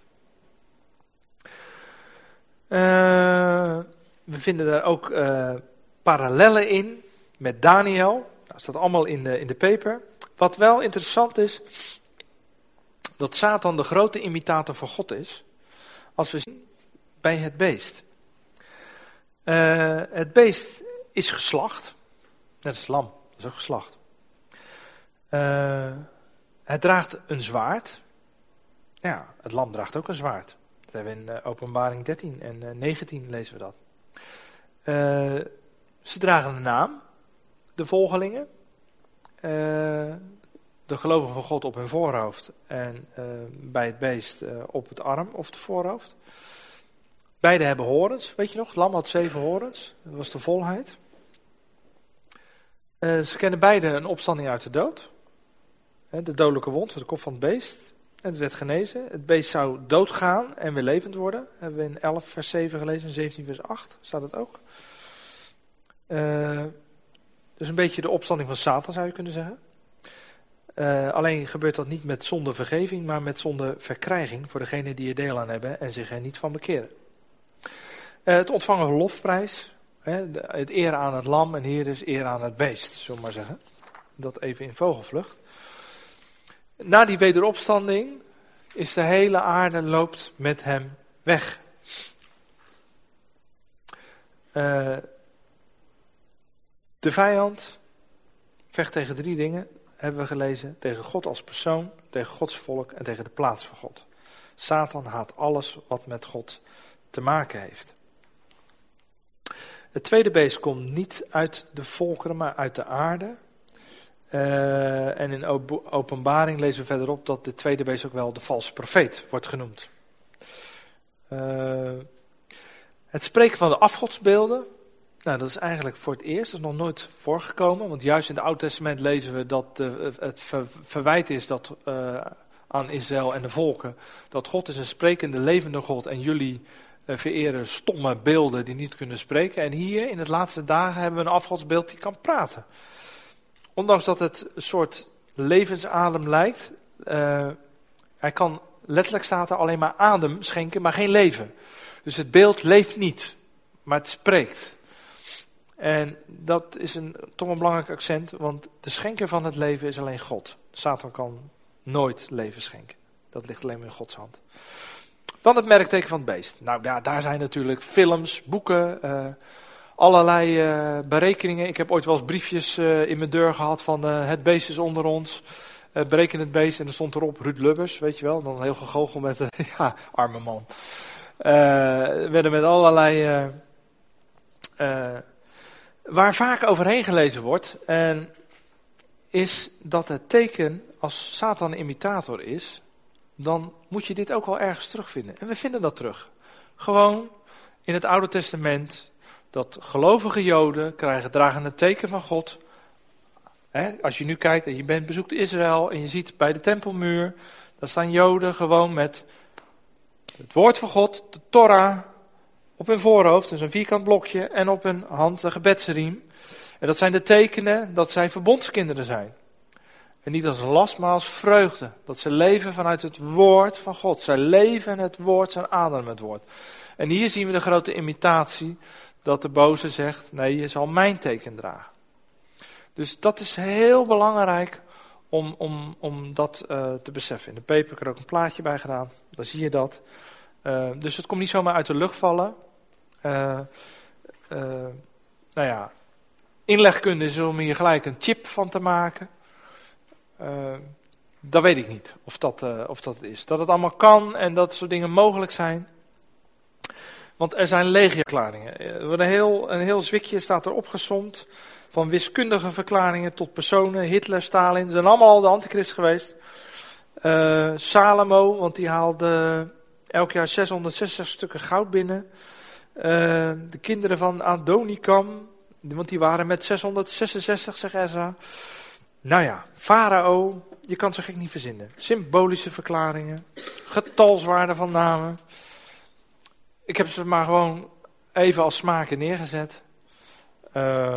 Uh, we vinden daar ook uh, parallellen in met Daniel. Nou, dat staat allemaal in de, in de paper. Wat wel interessant is, dat Satan de grote imitator van God is, als we zien bij het beest. Uh, het beest is geslacht, net als lam, dat is ook geslacht. Uh, het draagt een zwaard. Ja, het lam draagt ook een zwaard. Dat hebben we in uh, Openbaring dertien en uh, negentien lezen we dat. Uh, ze dragen een naam, de volgelingen. Uh, de gelovigen van God op hun voorhoofd en uh, bij het beest uh, op het arm of het voorhoofd. Beide hebben horens, weet je nog? Het lam had zeven horens, dat was de volheid. Uh, ze kennen beide een opstanding uit de dood. De dodelijke wond voor de kop van het beest. En het werd genezen. Het beest zou doodgaan en weer levend worden. Dat hebben we in elf vers zeven gelezen, in zeventien vers acht staat het ook. Uh, dus een beetje de opstanding van Satan zou je kunnen zeggen. Uh, alleen gebeurt dat niet met zonde vergeving, maar met zonde verkrijging voor degenen die er deel aan hebben en zich er niet van bekeren. Uh, het ontvangen van lofprijs. Hè, de, het eer aan het lam en hier is eer aan het beest, zullen we maar zeggen. Dat even in vogelvlucht. Na die wederopstanding is de hele aarde loopt met hem weg. Uh, de vijand vecht tegen drie dingen, hebben we gelezen. Tegen God als persoon, tegen Gods volk en tegen de plaats van God. Satan haat alles wat met God te maken heeft. Het tweede beest komt niet uit de volkeren, maar uit de aarde. Uh, en in Openbaring lezen we verderop dat de tweede beest ook wel de valse profeet wordt genoemd. Uh, het spreken van de afgodsbeelden, nou, dat is eigenlijk voor het eerst, dat is nog nooit voorgekomen. Want juist in het Oude Testament lezen we dat uh, het ver, verwijt is dat, uh, aan Israël en de volken, dat God is een sprekende, levende God en jullie uh, vereren stomme beelden die niet kunnen spreken. En hier in de laatste dagen hebben we een afgodsbeeld die kan praten. Ondanks dat het een soort levensadem lijkt, uh, hij kan, letterlijk staat er, alleen maar adem schenken, maar geen leven. Dus het beeld leeft niet, maar het spreekt. En dat is een, toch een belangrijk accent, want de schenker van het leven is alleen God. Satan kan nooit leven schenken. Dat ligt alleen maar in Gods hand. Dan het merkteken van het beest. Nou ja, daar zijn natuurlijk films, boeken, uh, allerlei uh, berekeningen. Ik heb ooit wel eens briefjes uh, in mijn deur gehad van uh, het beest is onder ons. Uh, bereken het beest en er stond erop Ruud Lubbers, weet je wel. Dan heel gegoochel met, uh, ja, arme man. Uh, werden met allerlei, uh, uh, waar vaak overheen gelezen wordt. En is dat het teken, als Satan een imitator is, dan moet je dit ook wel ergens terugvinden. En we vinden dat terug. Gewoon in het Oude Testament, dat gelovige Joden krijgen, dragen het teken van God. He, als je nu kijkt en je bent, bezoekt Israël en je ziet bij de tempelmuur, daar staan Joden gewoon met het woord van God, de Torah, op hun voorhoofd, dus een vierkant blokje, en op hun hand de gebedsriem. En dat zijn de tekenen dat zij verbondskinderen zijn. En niet als last, maar als vreugde. Dat ze leven vanuit het woord van God. Zij leven het woord, zijn ademen het woord. En hier zien we de grote imitatie, dat de boze zegt, nee, je zal mijn teken dragen. Dus dat is heel belangrijk om, om, om dat uh, te beseffen. In de paper heb ik er ook een plaatje bij gedaan, dan zie je dat. Uh, dus het komt niet zomaar uit de lucht vallen. Uh, uh, nou ja, inlegkunde is om hier gelijk een chip van te maken. Uh, dat weet ik niet of dat, uh, of dat het is. Dat het allemaal kan en dat soort dingen mogelijk zijn. Want er zijn legio-verklaringen. Een heel, een heel zwikje staat er opgesomd. Van wiskundige verklaringen tot personen. Hitler, Stalin, ze zijn allemaal al de antichrist geweest. Uh, Salomo, want die haalde elk jaar zeshonderdzestig stukken goud binnen. Uh, de kinderen van Adonikam, want die waren met zeshonderdzesenzestig, zegt Ezra. Nou ja, Farao, je kan zo gek niet verzinnen. Symbolische verklaringen, getalswaarden van namen. Ik heb ze maar gewoon even als smaken neergezet. Uh,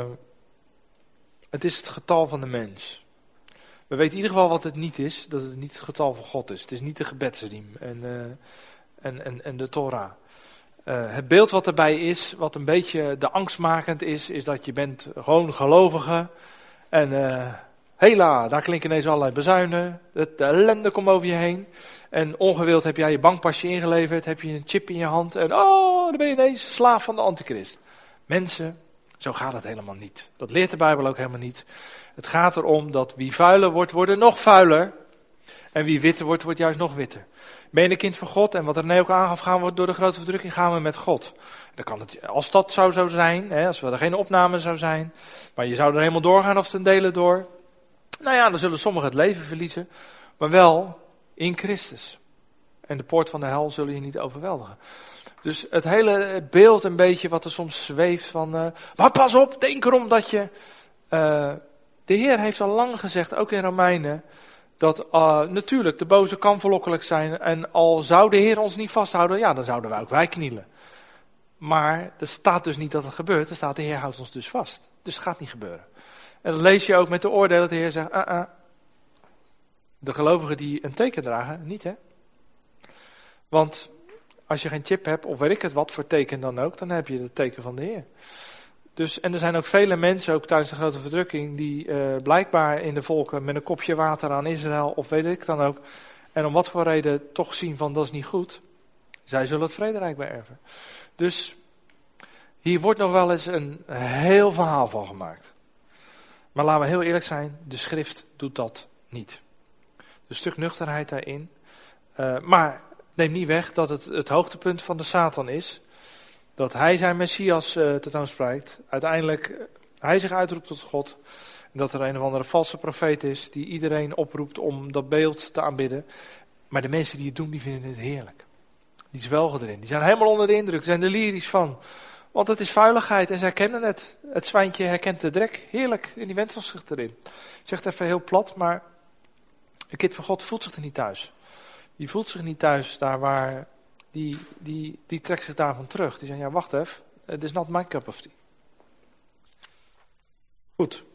het is het getal van de mens. We weten in ieder geval wat het niet is, dat het niet het getal van God is. Het is niet de gebedsriem en, uh, en, en, en de Torah. Uh, het beeld wat erbij is, wat een beetje de angstmakend is, is dat je bent gewoon gelovige. En uh, hela, daar klinken ineens allerlei bezuinen. De ellende komt over je heen. En ongewild heb jij je bankpasje ingeleverd, heb je een chip in je hand. En oh, dan ben je ineens slaaf van de antichrist. Mensen, zo gaat het helemaal niet. Dat leert de Bijbel ook helemaal niet. Het gaat erom dat wie vuiler wordt, wordt nog vuiler. En wie witter wordt, wordt juist nog witter. Ben je een kind van God en wat René ook aangaf, gaan we door de grote verdrukking gaan we met God. Dan kan het, als dat zou zo zijn, hè, als er geen opname zou zijn, maar je zou er helemaal doorgaan of ten dele door. Nou ja, dan zullen sommigen het leven verliezen, maar wel in Christus. En de poort van de hel zullen je niet overweldigen. Dus het hele beeld een beetje wat er soms zweeft van, uh, maar pas op, denk erom dat je, uh, de Heer heeft al lang gezegd, ook in Romeinen, dat uh, natuurlijk de boze kan verlokkelijk zijn en al zou de Heer ons niet vasthouden, ja, dan zouden wij ook wij knielen. Maar er staat dus niet dat het gebeurt, er staat de Heer houdt ons dus vast. Dus het gaat niet gebeuren. En dat lees je ook met de oordelen dat de Heer zegt, uh -uh. de gelovigen die een teken dragen, niet hè. Want als je geen chip hebt, of weet ik het wat voor teken dan ook, dan heb je het teken van de Heer. Dus, en er zijn ook vele mensen, ook tijdens de grote verdrukking, die uh, blijkbaar in de volken met een kopje water aan Israël, of weet ik dan ook, en om wat voor reden toch zien van dat is niet goed. Zij zullen het vrederijk beërven. Dus hier wordt nog wel eens een heel verhaal van gemaakt. Maar laten we heel eerlijk zijn, de schrift doet dat niet. Een stuk nuchterheid daarin. Uh, maar neem niet weg dat het het hoogtepunt van de Satan is. Dat hij zijn Messias uh, tentoonspreekt. Uiteindelijk uh, hij zich uitroept tot God. En dat er een of andere valse profeet is die iedereen oproept om dat beeld te aanbidden. Maar de mensen die het doen, die vinden het heerlijk. Die zwelgen erin. Die zijn helemaal onder de indruk. Die zijn er lyrisch van. Want het is vuiligheid en zij kennen het. Het zwijntje herkent de drek. Heerlijk. En die wentelt zich erin. Ik zeg het even heel plat, maar een kind van God voelt zich er niet thuis. Die voelt zich niet thuis daar waar, die, die, die trekt zich daarvan terug. Die zegt, ja wacht even, het is not my cup of tea. Goed.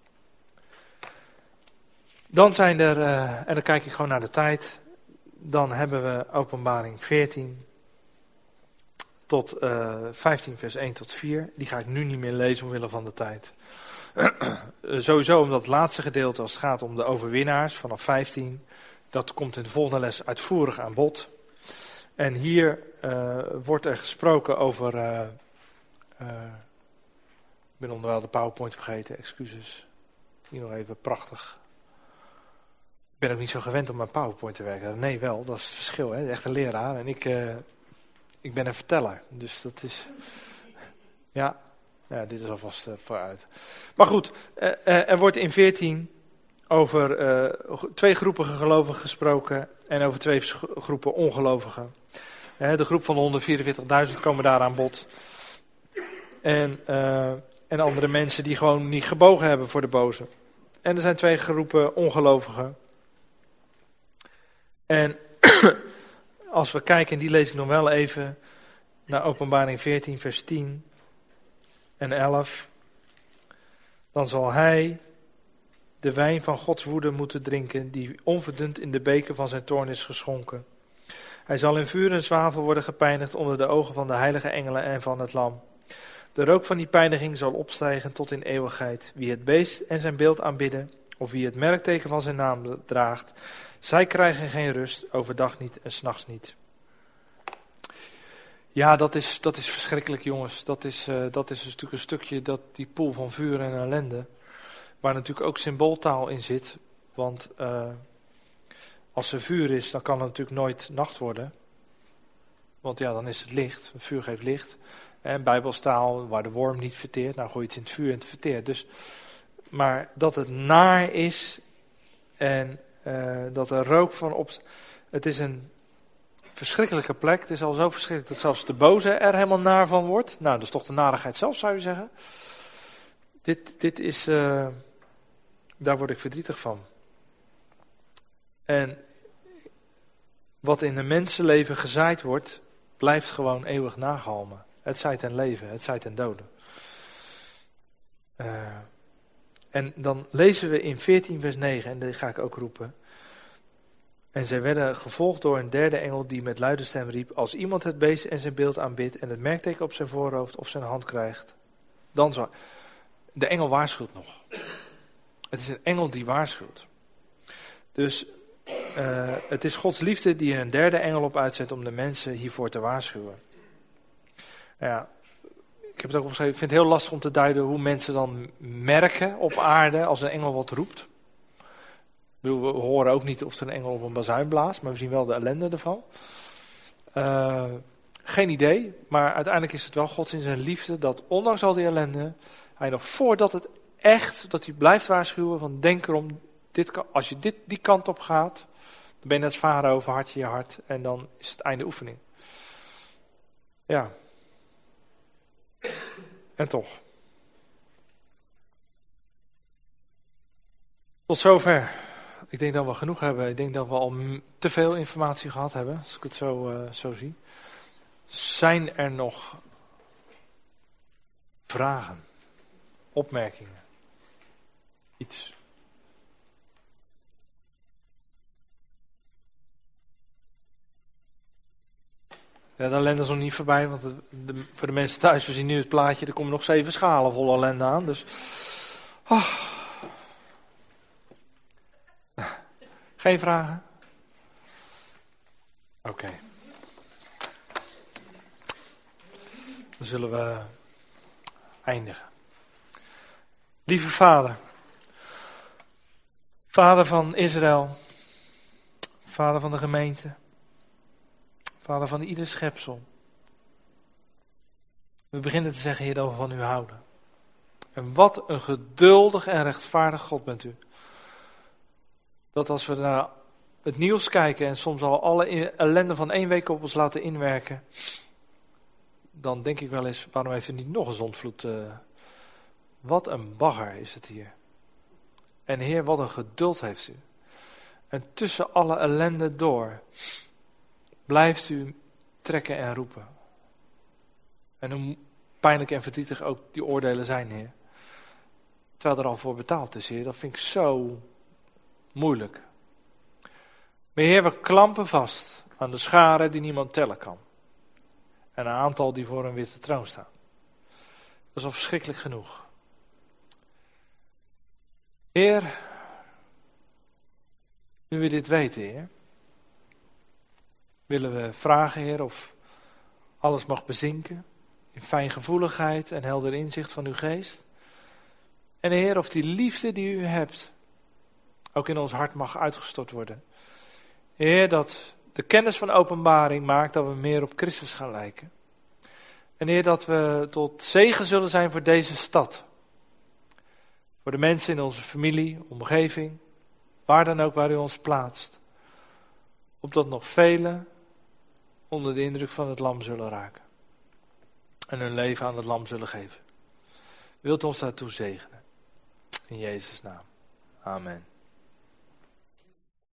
Dan zijn er, uh, en dan kijk ik gewoon naar de tijd, dan hebben we Openbaring veertien tot uh, vijftien vers één tot vier. Die ga ik nu niet meer lezen omwille van de tijd. uh, sowieso omdat het laatste gedeelte, als het gaat om de overwinnaars, vanaf vijftien... Dat komt in de volgende les uitvoerig aan bod. En hier uh, wordt er gesproken over... Uh, uh, ik ben onderwijl de PowerPoint vergeten, excuses. Hier nog even, prachtig. Ik ben ook niet zo gewend om met PowerPoint te werken. Nee, wel, dat is het verschil. Hè? Echt een leraar en ik, uh, ik ben een verteller. Dus dat is... Ja, ja dit is alvast uh, vooruit. Maar goed, uh, uh, er wordt in veertien... over uh, twee groepen gelovigen gesproken en over twee groepen ongelovigen. Uh, de groep van de honderdvierenveertigduizend komen daar aan bod. En, uh, en andere mensen die gewoon niet gebogen hebben voor de boze. En er zijn twee groepen ongelovigen. En als we kijken, en die lees ik nog wel even, naar Openbaring veertien, vers tien en elf. Dan zal hij de wijn van Gods woede moeten drinken, die onverdund in de beker van zijn toorn is geschonken. Hij zal in vuur en zwavel worden gepijnigd onder de ogen van de heilige engelen en van het lam. De rook van die pijniging zal opstijgen tot in eeuwigheid. Wie het beest en zijn beeld aanbidden, of wie het merkteken van zijn naam draagt, zij krijgen geen rust, overdag niet en 's nachts niet. Ja, dat is, dat is verschrikkelijk, jongens. Dat is, uh, dat is natuurlijk een stukje, dat, die poel van vuur en ellende, waar natuurlijk ook symbooltaal in zit. Want uh, als er vuur is, dan kan het natuurlijk nooit nacht worden. Want ja, dan is het licht. Vuur geeft licht. En bijbelstaal, waar de worm niet verteert, nou gooi je het in het vuur en het verteert. Dus, maar dat het naar is en uh, dat er rook van op. Het is een verschrikkelijke plek. Het is al zo verschrikkelijk dat zelfs de boze er helemaal naar van wordt. Nou, dat is toch de narigheid zelf, zou je zeggen. Dit, dit is, uh, daar word ik verdrietig van. En wat in een mensenleven gezaaid wordt, blijft gewoon eeuwig nagalmen. Het zij ten leven, het zij ten dode. Uh, en dan lezen we in veertien vers negen, en die ga ik ook roepen. En zij werden gevolgd door een derde engel die met luide stem riep: als iemand het beest en zijn beeld aanbidt en het merkteken op zijn voorhoofd of zijn hand krijgt, dan zal... De engel waarschuwt nog. Het is een engel die waarschuwt. Dus uh, het is Gods liefde die er een derde engel op uitzet om de mensen hiervoor te waarschuwen. Ja, ik heb het ook opgeschreven, ik vind het heel lastig om te duiden hoe mensen dan merken op aarde als een engel wat roept. Ik bedoel, we horen ook niet of er een engel op een bazuin blaast, maar we zien wel de ellende ervan. Uh, geen idee, maar uiteindelijk is het wel Gods in zijn liefde dat ondanks al die ellende, hij nog voordat het echt, dat hij blijft waarschuwen van denk erom, dit kan, als je dit, die kant op gaat, dan ben je net Farao, verhard je je hart en dan is het einde oefening. Ja. En toch. Tot zover. Ik denk dat we genoeg hebben. Ik denk dat we al te veel informatie gehad hebben, als ik het zo, uh, zo zie. Zijn er nog vragen, opmerkingen, iets? Ja, de ellende is nog niet voorbij, want de, de, voor de mensen thuis, we zien nu het plaatje, er komen nog zeven schalen vol ellende aan. Dus, oh. Geen vragen? Oké. Okay. Dan zullen we eindigen. Lieve Vader, Vader van Israël, Vader van de gemeente, Vader van ieder schepsel. We beginnen te zeggen, Heer, dat we van u houden. En wat een geduldig en rechtvaardig God bent u. Dat als we naar het nieuws kijken en soms al alle ellende van één week op ons laten inwerken, dan denk ik wel eens, waarom heeft u niet nog een zondvloed? Uh, wat een bagger is het hier. En Heer, wat een geduld heeft u. En tussen alle ellende door blijft u trekken en roepen. En hoe pijnlijk en verdrietig ook die oordelen zijn, Heer. Terwijl er al voor betaald is, Heer. Dat vind ik zo moeilijk. Maar Heer, we klampen vast aan de scharen die niemand tellen kan. En een aantal die voor een witte troon staan. Dat is al verschrikkelijk genoeg. Heer, nu we dit weten, Heer, willen we vragen, Heer, of alles mag bezinken in fijngevoeligheid en helder inzicht van uw geest. En Heer, of die liefde die u hebt ook in ons hart mag uitgestort worden. Heer, dat de kennis van openbaring maakt dat we meer op Christus gaan lijken. En Heer, dat we tot zegen zullen zijn voor deze stad. Voor de mensen in onze familie, omgeving, waar dan ook waar u ons plaatst. Opdat nog velen onder de indruk van het lam zullen raken. en hun leven aan het lam zullen geven. Wilt u ons daartoe zegenen. In Jezus' naam. Amen.